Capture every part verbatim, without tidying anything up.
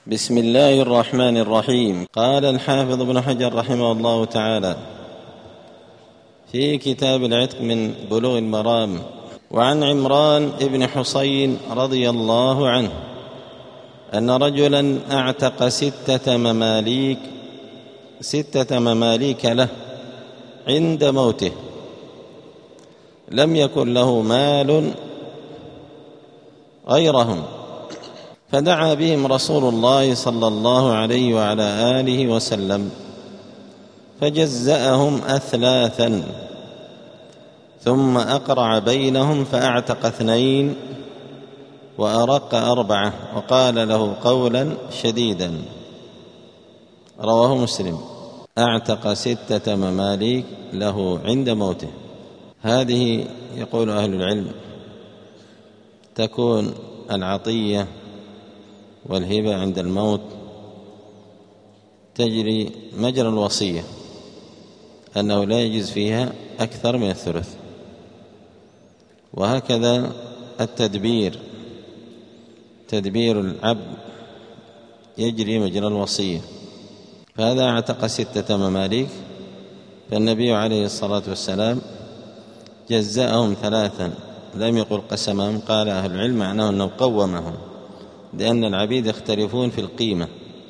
بسم الله الرحمن الرحيم. قال الحافظ ابن حجر رحمه الله تعالى في كتاب العتق من بلوغ المرام: وعن عمران بن حصين رضي الله عنه أن رجلا أعتق ستة مماليك ستة مماليك له عند موته، لم يكن له مال غيرهم، فدعا بهم رسول الله صلى الله عليه وعلى آله وسلم فجزأهم أثلاثا، ثم أقرع بينهم فأعتق اثنين وأرق أربعة، وقال له قولا شديدا. رواه مسلم. أعتق ستة مماليك له عند موته. هذه يقول أهل العلم تكون العطية والهبة عند الموت تجري مجرى الوصية، أنه لا يجوز فيها أكثر من الثلث، وهكذا التدبير تدبير العبد يجري مجرى الوصية. فهذا اعتق ستة مماليك، فالنبي عليه الصلاة والسلام جزأهم ثلاثا، لم يقل قسمهم. قال أهل العلم معناه أنه قومهم، لأن العبيد يختلفون في القيمة،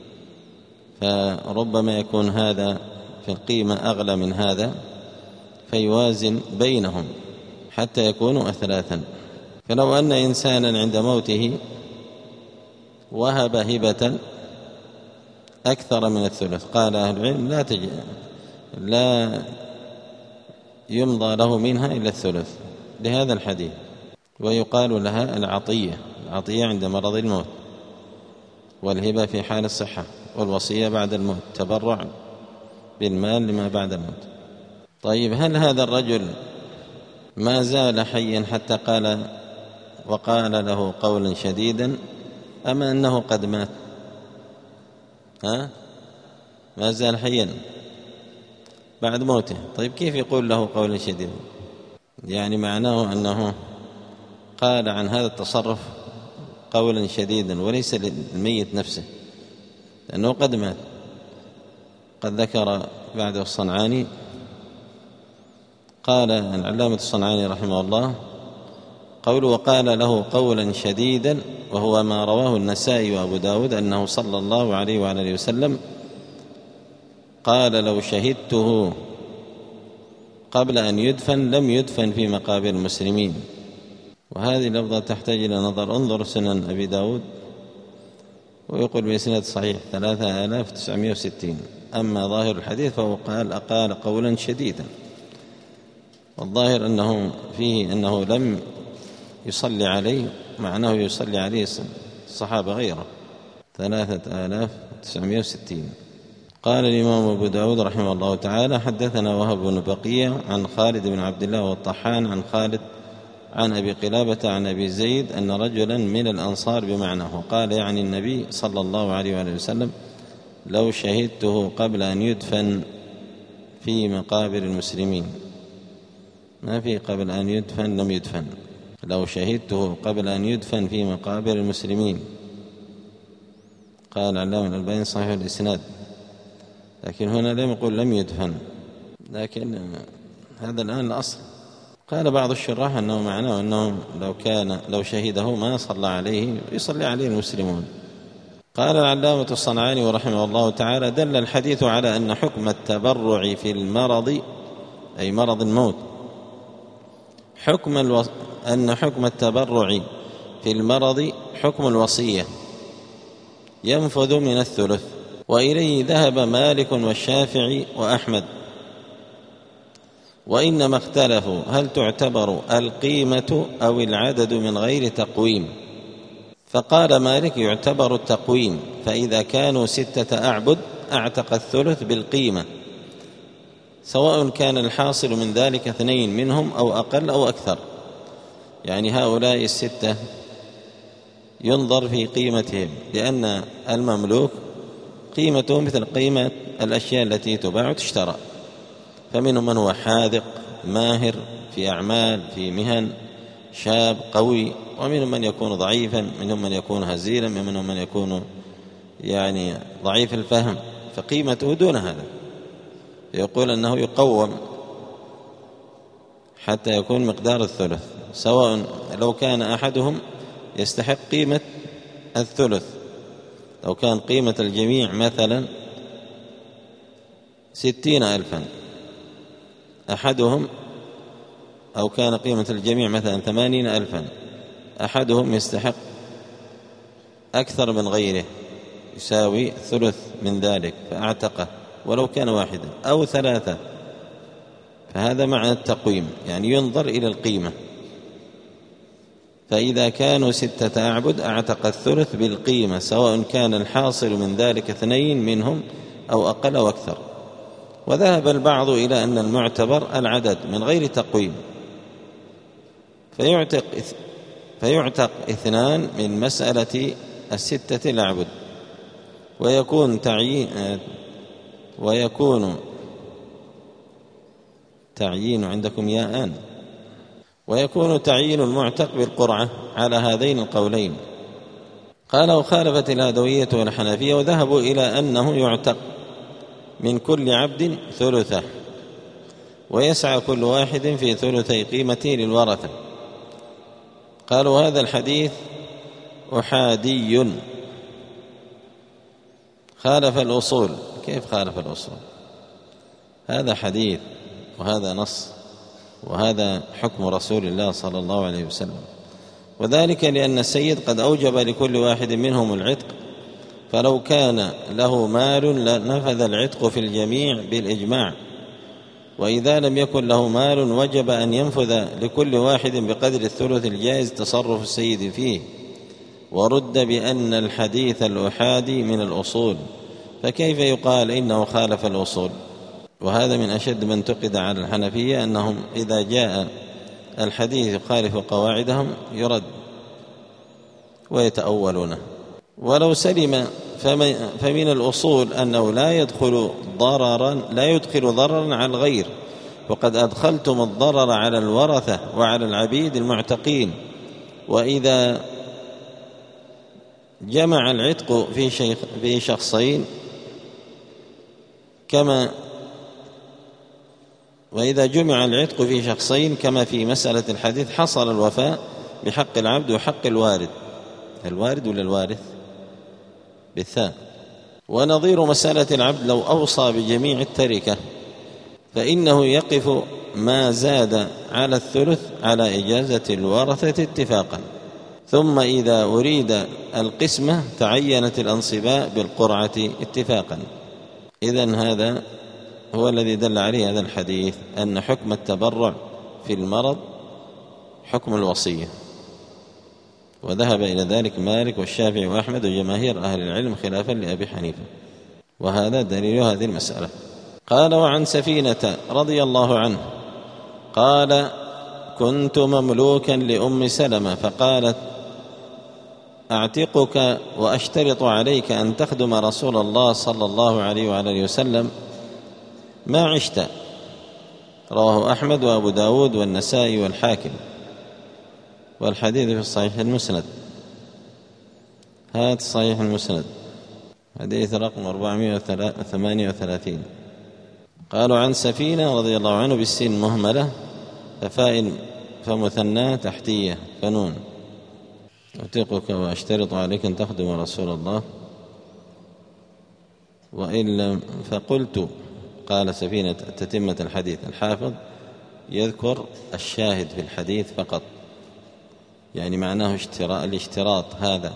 فربما يكون هذا في القيمة أغلى من هذا فيوازن بينهم حتى يكونوا أثلاثا. فلو أن إنسانا عند موته وهب هبة أكثر من الثلث، قال أهل العلم لا, تج... لا يمضى له منها إلا الثلث لهذا الحديث، ويقال لها العطية العطية عند مرض الموت، والهبة في حال الصحة، والوصية بعد الموت، تبرع بالمال لما بعد الموت. طيب، هل هذا الرجل ما زال حيا حتى قال وقال له قولا شديدا، أما أنه قد مات؟ ها؟ ما زال حيا بعد موته. طيب، كيف يقول له قولا شديدا؟ يعني معناه أنه قال عن هذا التصرف قولا شديدا وليس للميت نفسه، لأنه قد مات. قد ذكر بعده الصنعاني، قال العلامة الصنعاني رحمه الله قوله وقال له قولا شديدا، وهو ما رواه النسائي وأبو داود أنه صلى الله عليه وعلى آله وسلم قال: لو شهدته قبل أن يدفن لم يدفن في مقابر المسلمين. وهذه اللفظة تحتاج إلى نظر. انظر سنن أبي داود، ويقول بإسناد صحيح ثلاثة آلاف وتسعمائة وستين. أما ظاهر الحديث فهو قال أقال قولا شديدا، والظاهر أنه فيه أنه لم يصلي عليه، معناه يصلي عليه الصحابة غيره. ثلاثة آلاف وتسعمائة وستين. قال الإمام أبو داود رحمه الله تعالى: حدثنا وهب بن بقية عن خالد بن عبد الله والطحان عن خالد عن أبي قلابة عن أبي زيد أن رجلا من الأنصار بمعناه قال يعني النبي صلى الله عليه وآله وسلم: لو شهدته قبل أن يدفن في مقابر المسلمين. ما في قبل أن يدفن لم يدفن، لو شهدته قبل أن يدفن في مقابر المسلمين. قال علامة الألباني صحيح الإسناد، لكن هنا لم يقول لم يدفن، لكن هذا الآن الأصل. قال بعض الشراح أنه معناه أنه لو كان لو شهده ما صلى عليه يصلي عليه المسلمون. قال العلامة الصنعاني ورحمه الله تعالى: دل الحديث على أن حكم التبرع في المرض، أي مرض الموت، حكم الو... أن حكم التبرع في المرض حكم الوصية ينفذ من الثلث، وإليه ذهب مالك والشافعي وأحمد، وإنما اختلفوا هل تعتبر القيمة أو العدد من غير تقويم. فقال مالك: يعتبر التقويم، فإذا كانوا ستة أعبد أعتق الثلث بالقيمة، سواء كان الحاصل من ذلك اثنين منهم أو أقل أو أكثر. يعني هؤلاء الستة ينظر في قيمتهم، لأن المملوك قيمته مثل قيمة الأشياء التي تباع وتشترى، فمنهم من هو حاذق ماهر في أعمال في مهن، شاب قوي، ومنهم من يكون ضعيفا، منهم من يكون هزيلا، منهم من يكون يعني ضعيف الفهم فقيمته دون هذا، يقول أنه يقوم حتى يكون مقدار الثلث، سواء لو كان أحدهم يستحق قيمة الثلث، لو كان قيمة الجميع مثلا ستين ألفا أحدهم، أو كان قيمة الجميع مثلا ثمانين ألفا، أحدهم يستحق أكثر من غيره يساوي ثلث من ذلك فأعتقه ولو كان واحدا أو ثلاثة، فهذا معنى التقويم، يعني ينظر إلى القيمة. فإذا كانوا ستة أعبد أعتق الثلث بالقيمة، سواء كان الحاصل من ذلك اثنين منهم أو أقل أو أكثر. وذهب البعض إلى أن المعتبر العدد من غير تقويم، فيعتق فيعتق اثنان من مسألة الستة الأعبد، ويكون تعيين ويكون تعيين عندكم ياءان ويكون تعيين المعتق بالقرعة على هذين القولين. قال: وخالفت الهدوية والحنفية وذهبوا إلى أنه يعتق من كل عبد ثلثه، ويسعى كل واحد في ثلثي قيمته للورثة. قالوا: هذا الحديث أحادي خالف الأصول. كيف خالف الأصول؟ هذا حديث وهذا نص، وهذا حكم رسول الله صلى الله عليه وسلم، وذلك لأن السيد قد أوجب لكل واحد منهم العتق، فلو كان له مال لنفذ العتق في الجميع بالإجماع، وإذا لم يكن له مال وجب أن ينفذ لكل واحد بقدر الثلث الجائز تصرف السيد فيه. ورد بأن الحديث الأحادي من الأصول، فكيف يقال إنه خالف الأصول؟ وهذا من أشد من انتقد على الحنفية، أنهم إذا جاء الحديث يخالف قواعدهم يرد ويتأولونه. ولو سلم فمن الأصول أنه لا يدخل ضررا لا يدخل ضررا على الغير، وقد أدخلتم الضرر على الورثة وعلى العبيد المعتقين. وإذا جمع العتق في شيخ في شخصين كما وإذا جمع العتق في شخصين كما في مسألة الحديث حصل الوفاء بحق العبد وحق الوارث. الوارد ولا الوارث؟ بالثاء. ونظير مسألة العبد لو أوصى بجميع التركة فإنه يقف ما زاد على الثلث على إجازة الورثة اتفاقا، ثم إذا أريد القسمة تعينت الأنصباء بالقرعة اتفاقا. إذن هذا هو الذي دل عليه هذا الحديث، أن حكم التبرع في المرض حكم الوصية، وذهب إلى ذلك مالك والشافعي وأحمد وجماهير أهل العلم خلافا لأبي حنيفة، وهذا دليل هذه المسألة. قال: وعن سفينة رضي الله عنه قال: كنت مملوكا لأم سلمة فقالت: أعتقك وأشترط عليك أن تخدم رسول الله صلى الله عليه وعلى وسلم ما عشت. رواه أحمد وأبو داود والنسائي والحاكم، والحديث في الصحيح المسند. هذا الصحيح المسند حديث رقم أربعمائة وثمانية وثلاثين. قالوا: عن سفينة رضي الله عنه بالسين مهملة ففاء فمثنى تحتية فنون، أعتقك وأشترط عليك أن تخدم رسول الله وإلا فقلت. قال سفينة تتمة الحديث. الحافظ يذكر الشاهد في الحديث فقط، يعني معناه الاشتراط هذا.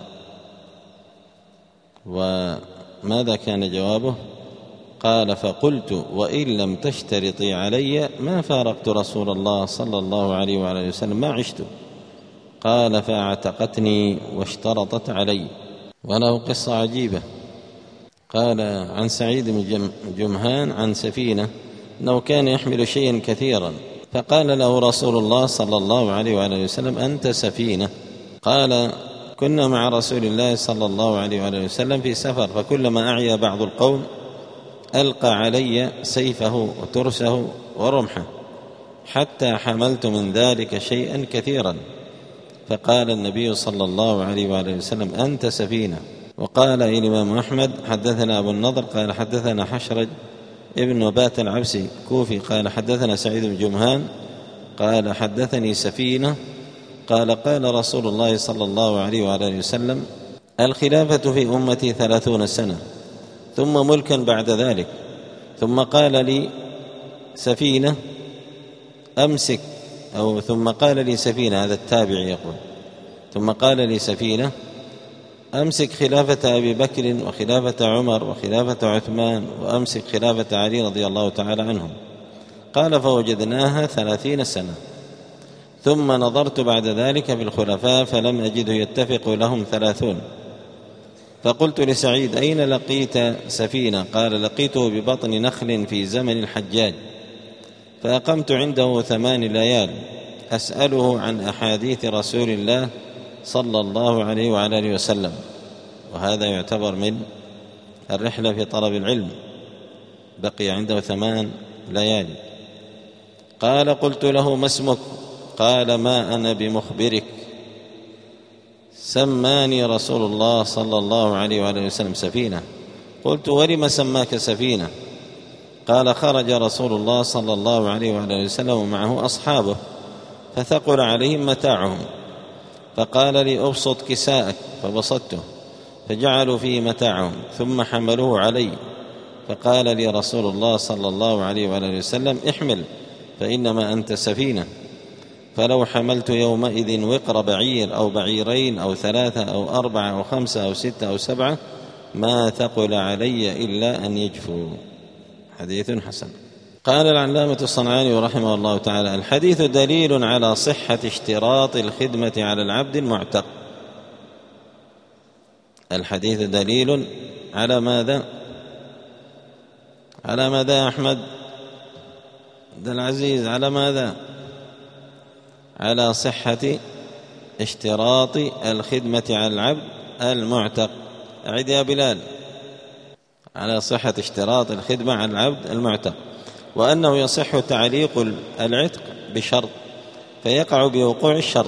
وماذا كان جوابه؟ قال: فقلت: وإن لم تشترطي علي ما فارقت رسول الله صلى الله عليه وعلى وسلم ما عشت. قال: فاعتقتني واشترطت علي. وله قصة عجيبة. قال عن سعيد بن جمهان عن سفينة أنه كان يحمل شيئا كثيرا، فقال له رسول الله صلى الله عليه وعلى وسلم: أنت سفينة. قال: كنا مع رسول الله صلى الله عليه وعلى وسلم في سفر، فكلما أعيا بعض القوم ألقى علي سيفه وترسه ورمحه حتى حملت من ذلك شيئا كثيرا. فقال النبي صلى الله عليه وآله وسلم: أنت سفينة. وقال الإمام أحمد حدثنا أبو النضر قال حدثنا حشرج ابن نبات العبسي كوفي قال حدثنا سعيد بن جمهان قال حدثني سفينة قال قال رسول الله صلى الله عليه وآله وسلم الخلافة في أمتي ثلاثون سنة ثم ملكا بعد ذلك. ثم قال لي سفينة أمسك أو ثم قال لي سفينة، هذا التابع يقول، ثم قال لي سفينة أمسك خلافة أبي بكر وخلافة عمر وخلافة عثمان وأمسك خلافة علي رضي الله تعالى عنهم. قال فوجدناها ثلاثين سنة ثم نظرت بعد ذلك في الخلفاء فلم أجده يتفق لهم ثلاثون. فقلت لسعيد أين لقيت سفينة؟ قال لقيته ببطن نخل في زمن الحجاج فأقمت عنده ثمان ليال أسأله عن أحاديث رسول الله صلى الله عليه وعلى آله وسلم، وهذا يعتبر من الرحلة في طلب العلم، بقي عنده ثمان ليالي. قال قلت له ما اسمك؟ قال ما أنا بمخبرك، سماني رسول الله صلى الله عليه وآله وسلم سفينة. قلت ولم سماك سفينة؟ قال خرج رسول الله صلى الله عليه وآله وسلم ومعه أصحابه فثقل عليهم متاعهم فقال لي أبسط كساءك فبسطته فجعلوا فيه متاعهم ثم حملوه علي فقال لي رسول الله صلى الله عليه وآله وسلم احمل فإنما أنت سفينة. فلو حملت يومئذ وقر بعير أو بعيرين أو ثلاثة أو أربعة أو خمسة أو ستة أو سبعة ما ثقل علي إلا أن يجفوا. حديث حسن. قال العلامة الصنعاني رحمه الله تعالى الحديث دليل على صحة اشتراط الخدمة على العبد المعتق. الحديث دليل على ماذا؟ على ماذا يا أحمد عبد العزيز؟ على ماذا؟ على صحة اشتراط الخدمة على العبد المعتق. أعد يا بلال. على صحة اشتراط الخدمة على العبد المعتق، وأنه يصح تعليق العتق بشرط فيقع بوقوع الشرط.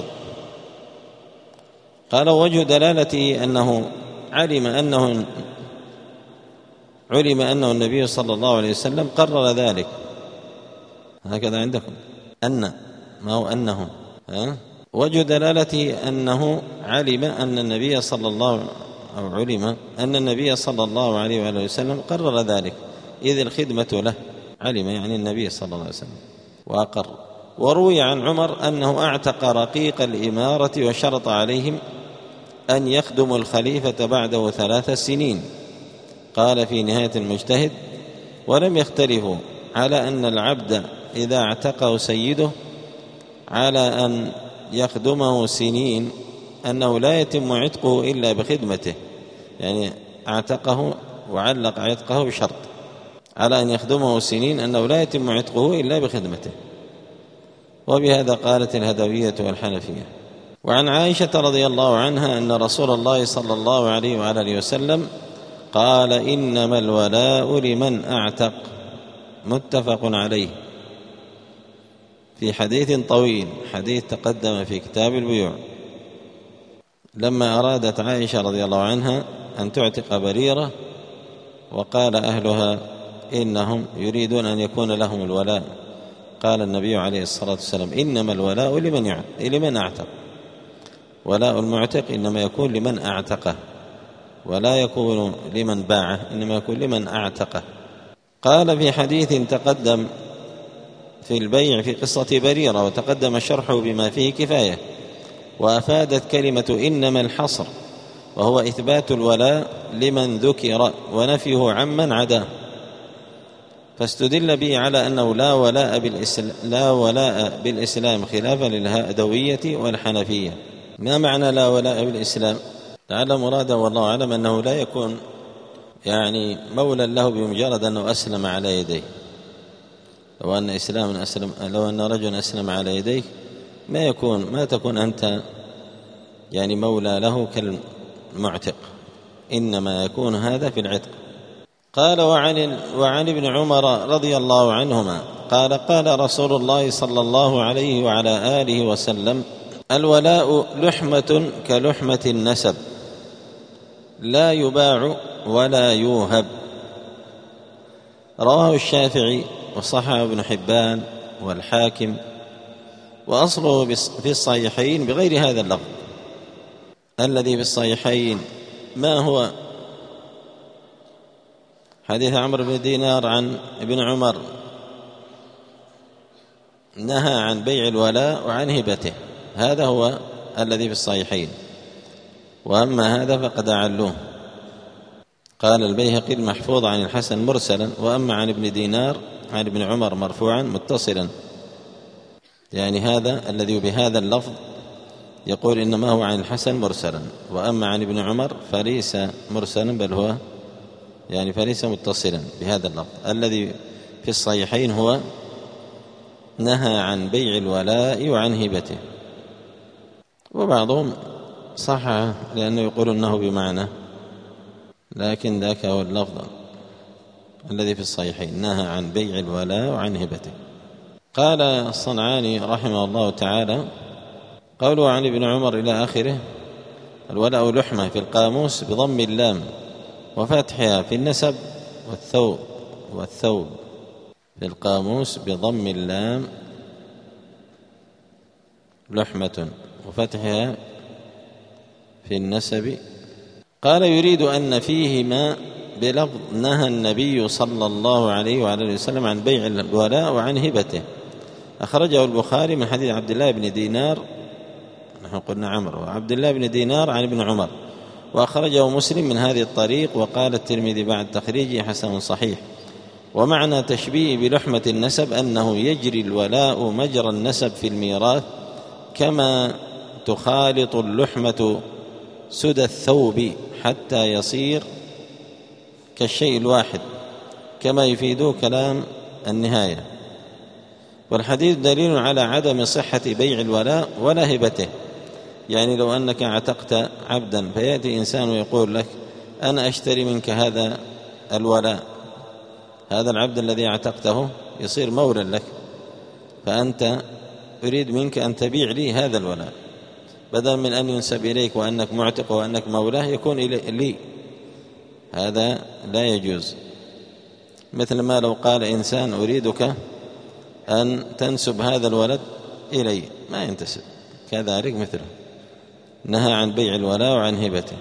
قال وجه دلالته أنه علم أنه علم أنه النبي صلى الله عليه وسلم قرر ذلك. هكذا عندكم أن ما هو أنه ها؟ وجه دلالته أنه علم أن النبي صلى الله أو علم أن النبي صلى الله عليه وآله وسلم قرر ذلك إذ الخدمة له. علم يعني النبي صلى الله عليه وسلم وأقر. وروي عن عمر أنه أعتق رقيق الإمارة وشرط عليهم أن يخدموا الخليفة بعده ثلاث سنين. قال في نهاية المجتهد ولم يختلفوا على أن العبد إذا اعتقه سيده على أن يخدمه سنين أنه لا يتم عتقه إلا بخدمته، يعني اعتقه وعلق عتقه بشرط على أن يخدمه سنين أنه لا يتم عتقه إلا بخدمته. وبهذا قالت الهدوية والحنفية. وعن عائشة رضي الله عنها أن رسول الله صلى الله عليه وآله وسلم قال إنما الولاء لمن أعتق، متفق عليه، في حديث طويل، حديث تقدم في كتاب البيوع. لما أرادت عائشة رضي الله عنها أن تعتق بريرة وقال أهلها إنهم يريدون أن يكون لهم الولاء، قال النبي عليه الصلاة والسلام إنما الولاء لمن لمن أعتق، ولاء المعتق إنما يكون لمن أعتقه ولا يكون لمن باعه، إنما يكون لمن أعتقه. قال في حديث تقدم في البيع في قصة بريرة وتقدم شرحه بما فيه كفاية، وأفادت كلمة إنما الحصر، وهو إثبات الولاء لمن ذكر ونفيه عمن عداه، فاستدل به على أنه لا ولاء بالإسلام, لا ولاء بالإسلام خلافا للهدوية والحنفية. ما معنى لا ولاء بالإسلام؟ لعل مراده والله أعلم أنه لا يكون يعني مولى له بمجرد أنه أسلم على يديه. لو أن إسلام أسلم لو أن رجل أسلم على يديه ما يكون ما تكون أنت يعني مولى له كالمعتق، إنما يكون هذا في العتق. قال وعن, وعن ابن عمر رضي الله عنهما قال قال رسول الله صلى الله عليه وعلى آله وسلم الولاء لحمة كلحمة النسب، لا يباع ولا يوهب. رواه الشافعي وصححه ابن حبان والحاكم، وأصله في الصحيحين بغير هذا اللفظ. الذي في الصحيحين ما هو؟ حديث عمرو بن دينار عن ابن عمر نهى عن بيع الولاء وعن هبته، هذا هو الذي في الصحيحين. وأما هذا فقد أعلوه. قال البيهقي المحفوظ عن الحسن مرسلا، وأما عن ابن دينار عن ابن عمر مرفوعا متصلا، يعني هذا الذي بهذا اللفظ يقول إنما هو عن الحسن مرسلا، وأما عن ابن عمر فليس مرسلا بل هو يعني فليس متصلا بهذا اللفظ. الذي في الصحيحين هو نهى عن بيع الولاء وعن هبته، وبعضهم صح لأنه يقول أنه بمعنى، لكن ذاك هو اللفظ الذي في الصحيحين، نهى عن بيع الولاء وعن هبته. قال الصنعاني رحمه الله تعالى: قوله عن ابن عمر إلى آخره: الولاء لحمة في القاموس بضم اللام وفتحها في النسب والثوب، والثوب في القاموس بضم اللام لحمة وفتحها في النسب. قال: يريد أن فيهما بلفظ نهى النبي صلى الله عليه وعلى وسلم عن بيع الولاء وعن هبته. أخرجه البخاري من حديث عبد الله بن دينار، نحن قلنا عمرو، وعبد الله بن دينار عن ابن عمر، وأخرجه مسلم من هذه الطريق. وقال الترمذي بعد تخريجه: حسن صحيح. ومعنى تشبيه بلحمة النسب أنه يجري الولاء مجرى النسب في الميراث، كما تخالط اللحمة سدى الثوب حتى يصير كالشيء الواحد، كما يفيد كلام النهاية. والحديث دليل على عدم صحة بيع الولاء ولا هبته. يعني لو أنك اعتقت عبدا فيأتي إنسان ويقول لك: أنا أشتري منك هذا الولاء، هذا العبد الذي اعتقته يصير مولا لك، فأنت أريد منك أن تبيع لي هذا الولاء، بدل من أن ينسب إليك وأنك معتق وأنك مولاه يكون لي، هذا لا يجوز. مثل ما لو قال إنسان: أريدك أن تنسب هذا الولد إلي، ما ينتسب، كذلك مثله نهى عن بيع الولاء وعن هبته،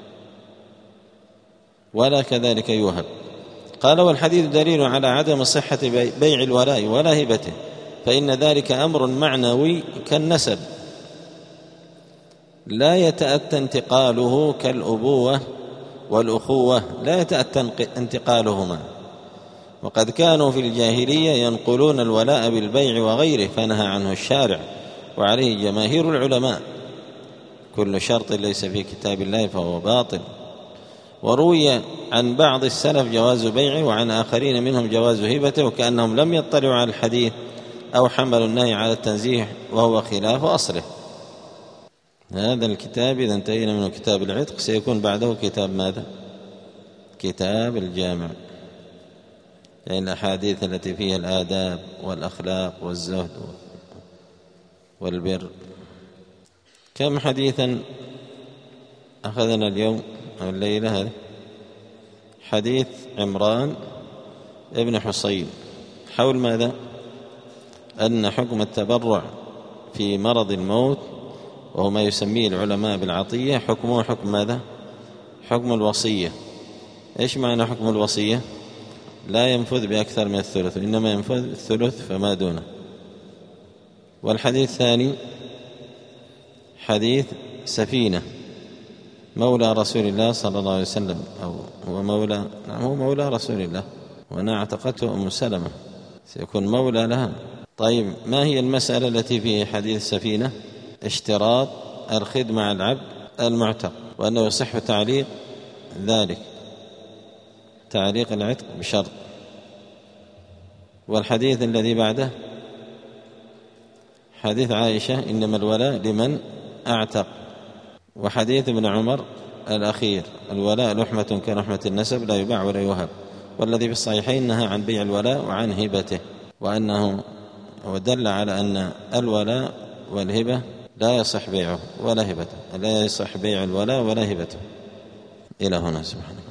ولا كذلك يوهب. قال: والحديث دليل على عدم صحة بيع الولاء ولا هبته، فإن ذلك أمر معنوي كالنسب، لا يتأتى انتقاله كالأبوة والأخوة، لا يتأتى انتقالهما. وقد كانوا في الجاهلية ينقلون الولاء بالبيع وغيره، فنهى عنه الشارع وعليه جماهير العلماء. كل شرط ليس في كتاب الله فهو باطل. وروي عن بعض السلف جواز بيعه، وعن آخرين منهم جواز هبته، وكأنهم لم يطلعوا على الحديث أو حملوا النهي على التنزيه، وهو خلاف أصله. هذا الكتاب إذا انتهينا من كتاب العتق سيكون بعده كتاب ماذا؟ كتاب الجامع، يعني الأحاديث التي فيها الآداب والأخلاق والزهد والبر. كم حديثا أخذنا اليوم أو الليلة هذه؟ حديث عمران ابن حصين حول ماذا؟ أن حكم التبرع في مرض الموت، وهو ما يسميه العلماء بالعطية، حكمه حكم ماذا؟ حكم الوصية. إيش معنى حكم الوصية؟ لا ينفذ بأكثر من الثلث، إنما ينفذ الثلث فما دونه. والحديث الثاني حديث سفينة مولى رسول الله صلى الله عليه وسلم، أو هو مولى، نعم هو مولى رسول الله، وأنا اعتقدته أم سلمة، سيكون مولى لها. طيب، ما هي المسألة التي في حديث سفينة؟ اشتراط الخدمة على العبد المعتق، وأنه يصح تعليق ذلك، تعليق العتق بشرط. والحديث الذي بعده حديث عائشة: إنما الولاء لمن أعتق. وحديث ابن عمر الأخير: الولاء لحمة كلحمة النسب لا يباع ولا يوهب. والذي في الصحيحين نهى عن بيع الولاء وعن هبته، وأنه ودل على أن الولاء والهبة لا يصح بيعه ولا هبته، لا يصح بيع الولاء ولا هبته. إلى هنا سبحانك.